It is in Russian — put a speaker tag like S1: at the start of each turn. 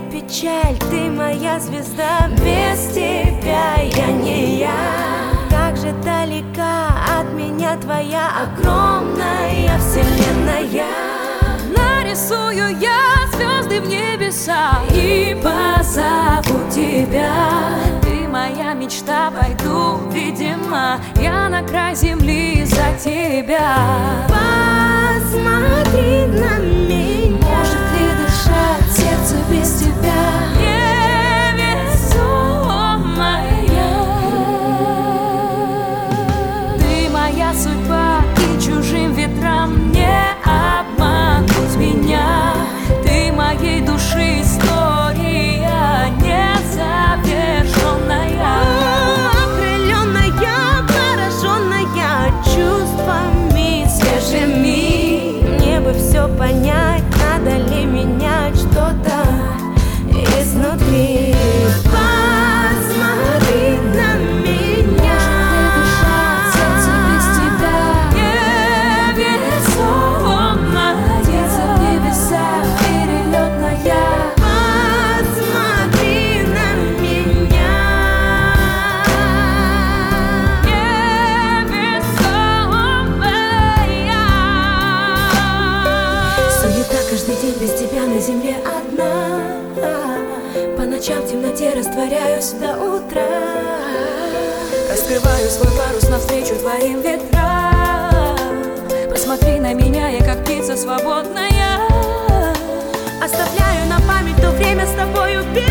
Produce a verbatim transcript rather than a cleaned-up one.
S1: печаль, ты моя звезда. Без тебя я не я. Как же далека от меня твоя огромная вселенная.
S2: Нарисую я звезды в небеса
S1: и позову тебя.
S2: Ты моя мечта, пойду, видимо, я на край земли за тебя.
S1: Посмотри на меня.
S2: Может ли дышать сердце без тебя? Невесомая. Ты моя судьба, и чужим ветрам не обмануть меня. Ты моей души история незавершенная.
S1: Окрыленная, пораженная чувствами свежими. Мне бы все понять, надо ли менять что-то изнутри. Посмотри на меня.
S2: Может ли дышать сердце без тебя?
S1: Невесомая.
S2: Птица в небесах перелетная.
S1: Посмотри на меня. Невесомая. Суета каждый день, без тебя на земле одна. По ночам в темноте растворяюсь до утра.
S2: Раскрываю свой парус навстречу твоим ветрам. Посмотри на меня, я как птица свободная.
S1: Оставляю на память то время с тобою без